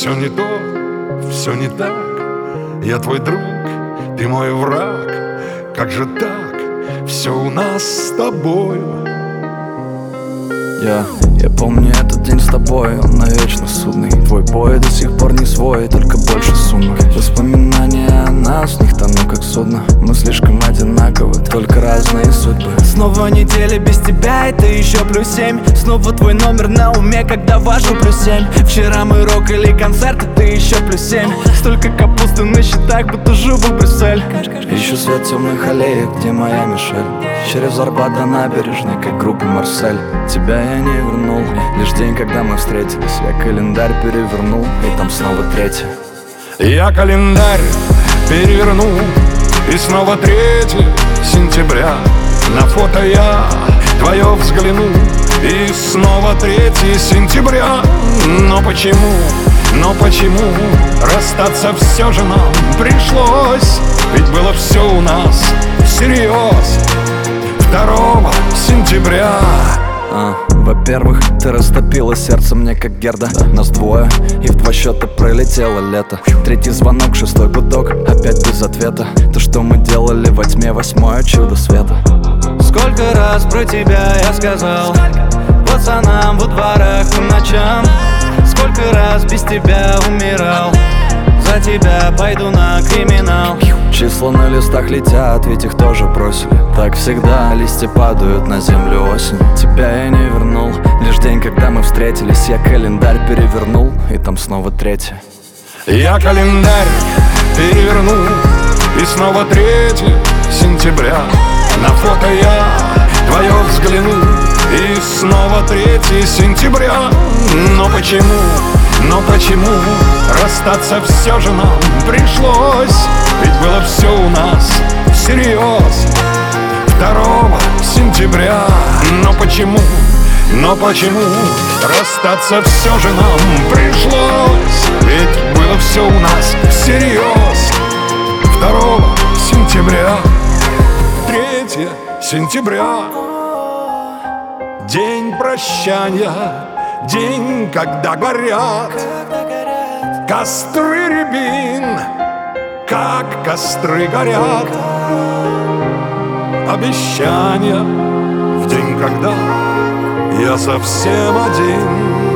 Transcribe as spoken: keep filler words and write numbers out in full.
все не то, все не так. Я твой друг, ты мой враг. Как же так, все у нас с тобою. Я, я помню этот день с тобой, он навечно судный. Твой бой до сих пор не свой, только больше сумок. Воспоминания о нас, в них тону как судно. Мы слишком одинаковы, только разные судьбы. Снова неделя без тебя, это еще плюс семь. Снова твой номер на уме, когда важу плюс семь. Вчера мы рокали концерт, это еще плюс семь. Столько капусты на счетах, будто живу в Брюссель. Ищу свет темных аллеек, где моя Мишель. Через Арбат до набережной, как группа Марсель. Тебя я не вернул, лишь день, когда мы встретились. Я календарь перевернул, и там снова третье. Я календарь перевернул, и снова третье сентября. На фото я твое взгляну, и снова третье сентября. Но почему, но почему расстаться все же нам пришлось? Ведь было все у нас всерьез. Второго сентября. А, во-первых, ты растопила сердце мне как Герда. Нас двое, и в два счета пролетело лето. Третий звонок, шестой гудок, опять без ответа. То, что мы делали во тьме, восьмое чудо света. Сколько раз про тебя я сказал пацанам во дворах по ночам. Сколько раз без тебя умирал. За тебя пойду на криминал. Числа на листах летят, ведь их тоже бросили. Так всегда, листья падают на землю осенью. Тебя я не вернул, лишь день, когда мы встретились. Я календарь перевернул, и там снова третье. Я календарь перевернул, и снова третье сентября. На фото я твое взгляну, и снова третье сентября. Но почему, но почему расстаться все же нам пришлось? Ведь было все у нас всерьез. Второго сентября. Но почему, но почему расстаться все же нам пришлось? Ведь было все у нас всерьез. Второго сентября. Третье сентября. День прощания, день, когда горят костры рябин, как костры горят. Обещания в день, когда я совсем один.